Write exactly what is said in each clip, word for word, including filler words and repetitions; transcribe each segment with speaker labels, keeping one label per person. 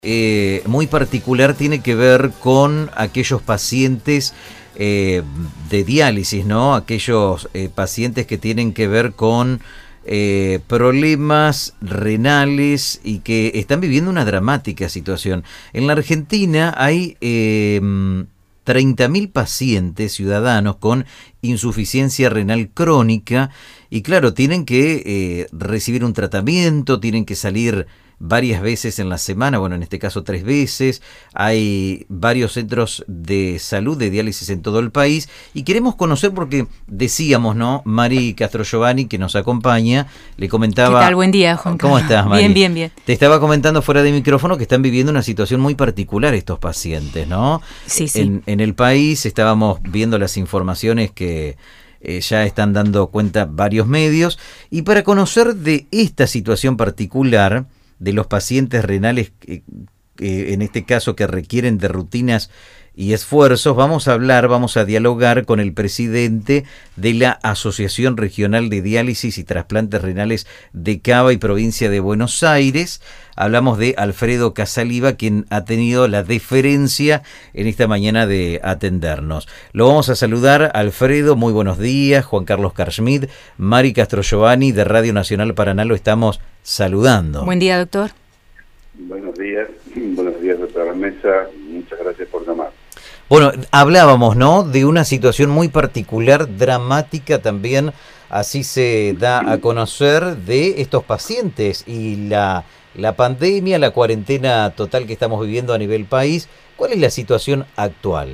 Speaker 1: Eh, muy particular tiene que ver con aquellos pacientes eh, de diálisis, ¿no? Aquellos eh, pacientes que tienen que ver con eh, problemas renales y que están viviendo una dramática situación. En la Argentina hay eh, treinta mil pacientes ciudadanos con insuficiencia renal crónica y claro, tienen que eh, recibir un tratamiento, tienen que salir varias veces en la semana, bueno, en este caso tres veces. Hay varios centros de salud de diálisis en todo el país y queremos conocer porque decíamos, ¿no? Mari Castrogiovanni, que nos acompaña, le comentaba...
Speaker 2: ¿Qué tal? Buen día, Juan Carlos.
Speaker 1: ¿Cómo estás, Mari?
Speaker 2: Bien, bien, bien.
Speaker 1: Te estaba comentando fuera de micrófono que están viviendo una situación muy particular estos pacientes, ¿no?
Speaker 2: Sí, sí.
Speaker 1: En, en el país estábamos viendo las informaciones que... Eh, ya están dando cuenta varios medios y para conocer de esta situación particular de los pacientes renales, eh, eh, en este caso que requieren de rutinas y esfuerzos, vamos a hablar, vamos a dialogar con el presidente de la Asociación Regional de Diálisis y Trasplantes Renales de Cava y Provincia de Buenos Aires. Hablamos de Alfredo Casaliva, quien ha tenido la deferencia en esta mañana de atendernos. Lo vamos a saludar, Alfredo, muy buenos días. Juan Carlos Carschmidt, Mari Castrogiovanni de Radio Nacional Paraná, lo estamos saludando.
Speaker 2: Buen día, doctor.
Speaker 3: Buenos días, buenos días, doctora Mesa, muchas gracias por llamar.
Speaker 1: Bueno, hablábamos, ¿no?, de una situación muy particular, dramática también, así se da a conocer, de estos pacientes y la, la pandemia, la cuarentena total que estamos viviendo a nivel país. ¿Cuál es la situación actual?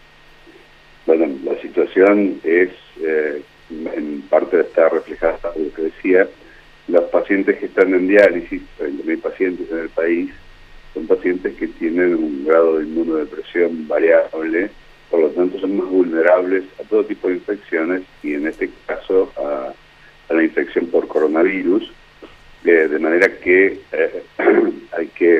Speaker 3: Bueno, la situación es, eh, en parte está reflejada por lo que decía. Los pacientes que están en diálisis, treinta mil pacientes en el país, son pacientes que tienen un grado de inmunodepresión variable, por lo tanto son más vulnerables a todo tipo de infecciones y en este caso a, a la infección por coronavirus, eh, de manera que eh, hay que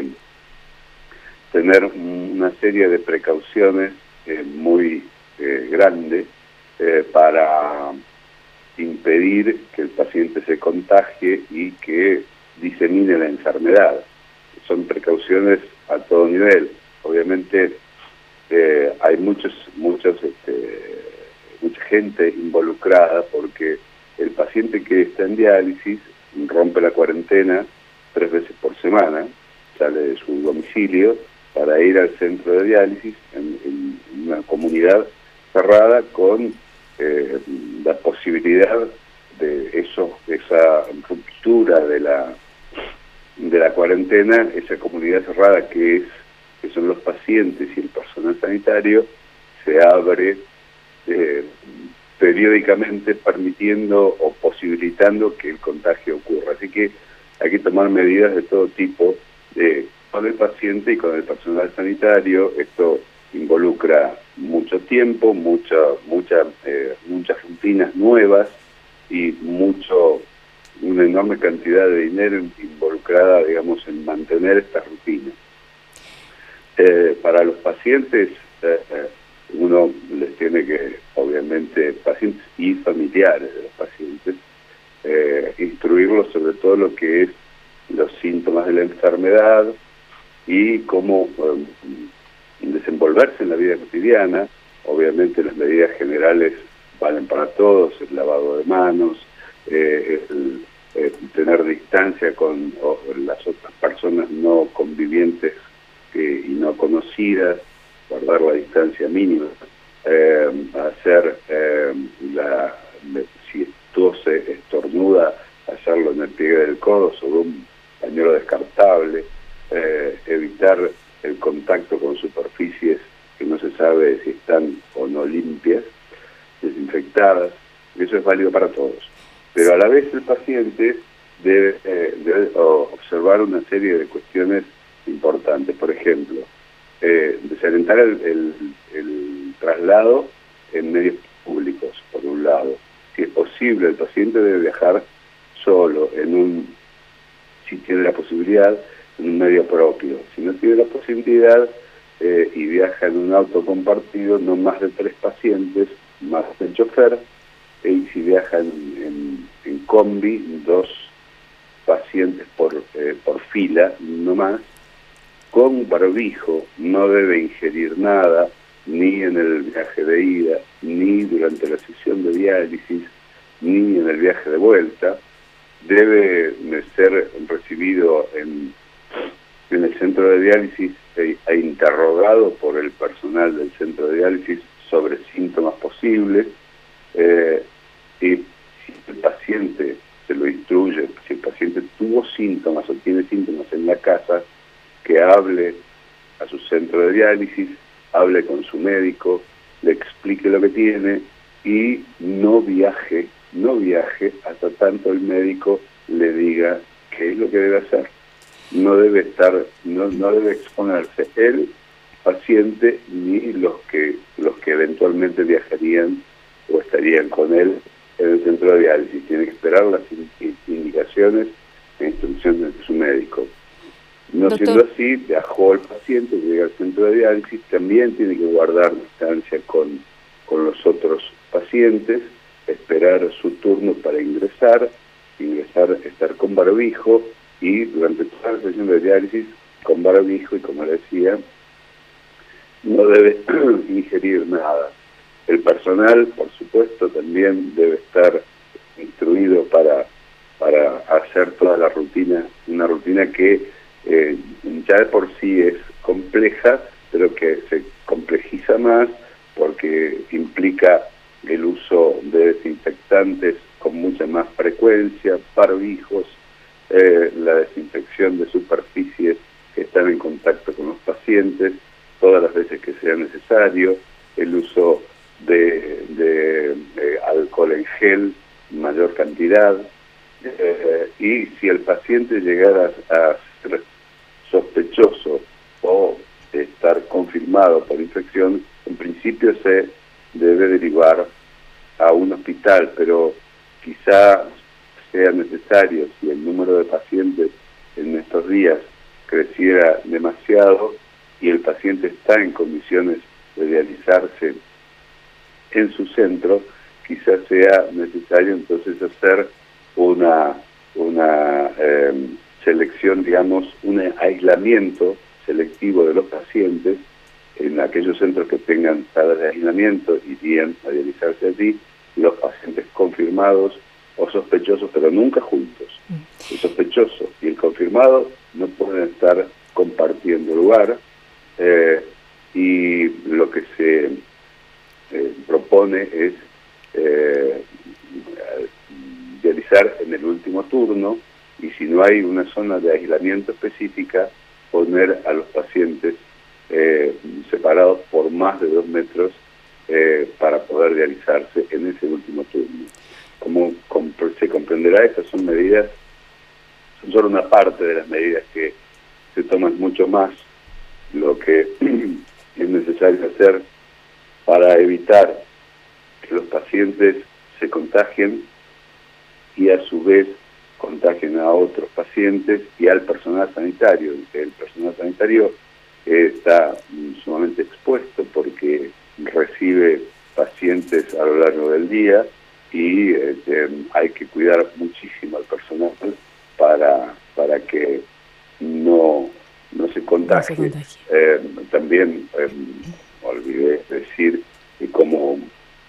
Speaker 3: tener una serie de precauciones eh, muy eh, grandes eh, para impedir que el paciente se contagie y que disemine la enfermedad. Son precauciones a todo nivel. Obviamente eh, hay muchos, muchos, este, mucha gente involucrada porque el paciente que está en diálisis rompe la cuarentena tres veces por semana, sale de su domicilio para ir al centro de diálisis en, en una comunidad cerrada con eh, la posibilidad de eso, esa ruptura de la de la cuarentena, esa comunidad cerrada que es que son los pacientes y el personal sanitario, se abre eh, periódicamente permitiendo o posibilitando que el contagio ocurra. Así que hay que tomar medidas de todo tipo de, con el paciente y con el personal sanitario. Esto involucra mucho tiempo, mucha, mucha, eh, muchas rutinas nuevas y mucho una enorme cantidad de dinero involucrada, digamos, en mantener estas rutinas. Eh, para los pacientes, eh, uno les tiene que, obviamente, pacientes y familiares de los pacientes, eh, instruirlos sobre todo lo que es los síntomas de la enfermedad y cómo eh, desenvolverse en la vida cotidiana. Obviamente las medidas generales valen para todos, el lavado de manos, eh, el, eh, tener distancia con o, las otras personas no convivientes eh, y no conocidas, guardar la distancia mínima, eh, hacer eh, la, si tose, estornuda, hacerlo en el pliegue del codo sobre un pañuelo descartable, eh, evitar el contacto con superficies que no se sabe si están o no limpias, desinfectadas. Eso es válido para todos. Pero a la vez el paciente debe, eh, debe observar una serie de cuestiones importantes. Por ejemplo, eh, desalentar el, el, el traslado en medios públicos, por un lado. Si es posible, el paciente debe viajar solo, en un, si tiene la posibilidad, en un medio propio. Si no tiene la posibilidad eh, y viaja en un auto compartido, no más de tres pacientes, más el chofer, y si viaja en, en, en combi, dos pacientes por, eh, por fila, no más, con barbijo, no debe ingerir nada, ni en el viaje de ida, ni durante la sesión de diálisis, ni en el viaje de vuelta. Debe ser recibido en, en el centro de diálisis e, e interrogado por el personal del centro de diálisis sobre síntomas posibles. Eh, y si el paciente se lo instruye, si el paciente tuvo síntomas o tiene síntomas en la casa, que hable a su centro de diálisis, hable con su médico, le explique lo que tiene y no viaje, no viaje hasta tanto el médico le diga qué es lo que debe hacer. No debe estar, no, no debe exponerse el paciente ni los que los que eventualmente viajarían o estarían con él en el centro de diálisis. Tiene que esperar las indicaciones e instrucciones de su médico. No
Speaker 2: Doctor.
Speaker 3: Siendo así, viajó el paciente, llega al centro de diálisis, también tiene que guardar distancia con, con los otros pacientes, esperar su turno para ingresar, ingresar, estar con barbijo y durante toda la sesión de diálisis con barbijo y, como decía, no debe ingerir nada. El personal, por supuesto, también debe estar instruido para, para hacer toda la rutina, una rutina que eh, ya de por sí es compleja, pero que se complejiza más porque implica el uso de desinfectantes con mucha más frecuencia, barbijos, eh, la desinfección de superficies que están en contacto con los pacientes, todas las veces que sea necesario, el uso de, de, de alcohol en gel, mayor cantidad, eh, y si el paciente llegara a ser sospechoso o estar confirmado por infección, en principio se debe derivar a un hospital, pero quizá sea necesario, si el número de pacientes en estos días creciera demasiado y el paciente está en condiciones de dializarse en su centro, quizás sea necesario entonces hacer una, una eh, selección, digamos, un aislamiento selectivo de los pacientes. En aquellos centros que tengan salas de aislamiento irían a dializarse allí, los pacientes confirmados o sospechosos, pero nunca juntos. El sospechoso y el confirmado no pueden estar compartiendo lugar, eh, y lo que se eh, propone es eh, dializar en el último turno, y si no hay una zona de aislamiento específica, poner a los pacientes eh, separados por más de dos metros eh, para poder dializarse en ese último turno. Como se comprenderá, estas son medidas, son solo una parte de las medidas que se toman, mucho más lo que es necesario hacer para evitar que los pacientes se contagien y a su vez contagien a otros pacientes y al personal sanitario. El personal sanitario eh, está sumamente expuesto porque recibe pacientes a lo largo del día y eh, eh, hay que cuidar muchísimo al personal para, para que no, no se contagie. No se contagie. Eh, también eh, olvidé decir que como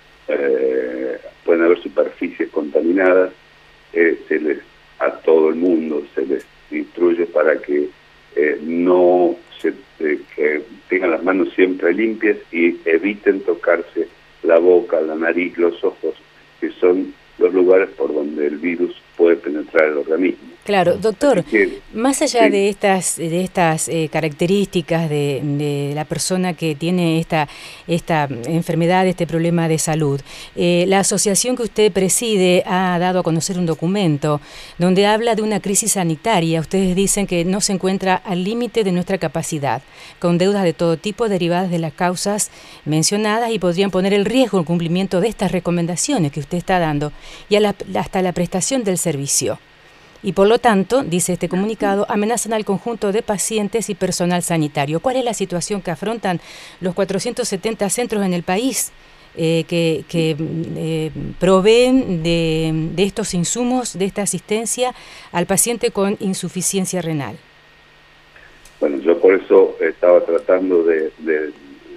Speaker 3: eh, pueden haber superficies contaminadas, eh, se les a todo el mundo se les instruye para que eh, no se eh, que tengan las manos siempre limpias y eviten tocarse la boca, la nariz, los ojos, que son los lugares por donde el virus puede penetrar el organismo.
Speaker 2: Claro, doctor,
Speaker 3: que,
Speaker 2: más allá
Speaker 3: sí.
Speaker 2: de estas de estas eh, características de, de la persona que tiene esta esta enfermedad, este problema de salud, eh, la asociación que usted preside ha dado a conocer un documento donde habla de una crisis sanitaria. Ustedes dicen que no se encuentra al límite de nuestra capacidad, con deudas de todo tipo derivadas de las causas mencionadas y podrían poner en riesgo el cumplimiento de estas recomendaciones que usted está dando y a la, hasta la prestación del servicio. Y por lo tanto, dice este comunicado, amenazan al conjunto de pacientes y personal sanitario. ¿Cuál es la situación que afrontan los cuatrocientos setenta centros en el país eh, que, que eh, proveen de, de estos insumos, de esta asistencia al paciente con insuficiencia renal?
Speaker 3: Bueno, yo por eso estaba tratando de, de,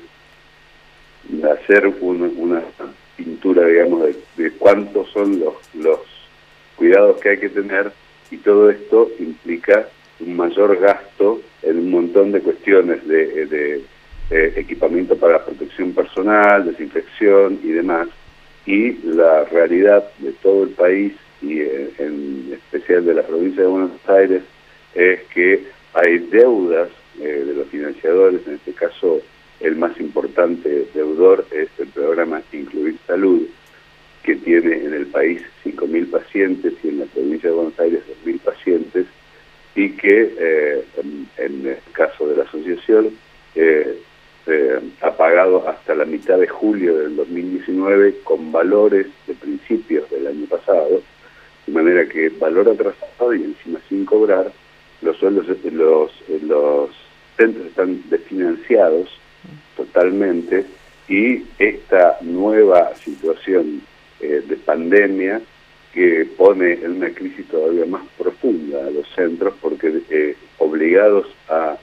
Speaker 3: de hacer una, una pintura, digamos, de, de cuántos son los, los cuidados que hay que tener, y todo esto implica un mayor gasto en un montón de cuestiones de, de, de equipamiento para protección personal, desinfección y demás, y la realidad de todo el país y en, en especial de la provincia de Buenos Aires es que hay deudas eh, de los financiadores. En este caso el más importante deudor es el programa Incluir Salud, que tiene en el país cinco mil pacientes y en la provincia de Buenos Aires dos mil pacientes, y que eh, en, en el caso de la asociación eh, eh, ha pagado hasta la mitad de julio del dos mil diecinueve con valores de principios del año pasado, de manera que valor atrasado y encima sin cobrar. Los sueldos, los, los centros están desfinanciados totalmente, y esta nueva situación eh, de pandemia que pone en una crisis todavía más profunda a los centros, porque eh, obligados a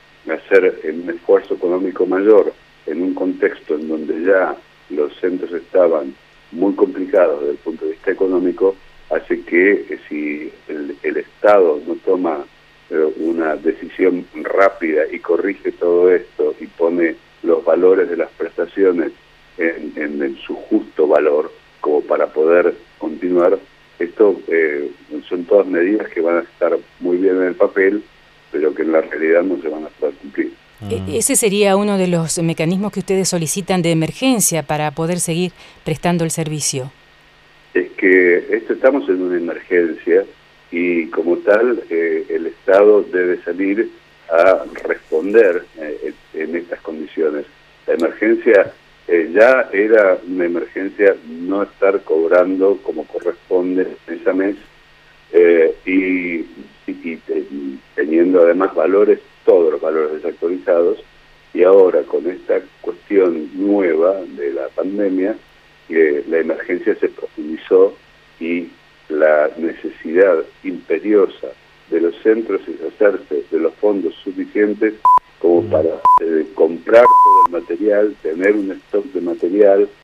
Speaker 3: hacer un esfuerzo económico mayor en un contexto en donde ya los centros estaban muy complicados desde el punto de vista económico, hace que eh, si el, el Estado no toma eh, una decisión rápida y corrige todo esto y pone los valores de las prestaciones en, en, en su justo valor, como para poder continuar, esto eh, son todas medidas que van a estar muy bien en el papel, pero que en la realidad no se van a poder cumplir.
Speaker 2: Ese sería uno de los mecanismos que ustedes solicitan de emergencia para poder seguir prestando el servicio.
Speaker 3: Es que esto, estamos en una emergencia, y como tal eh, el Estado debe salir a responder eh, en estas condiciones. La emergencia eh, ya era una emergencia no estar cobrando como corresponde ese mes, eh, y, y, y teniendo además valores, todos los valores desactualizados, y ahora con esta cuestión nueva de la pandemia, eh, la emergencia se profundizó, y la necesidad imperiosa de los centros es hacerse de los fondos suficientes como para eh, comprar todo el material, tener un stock de material,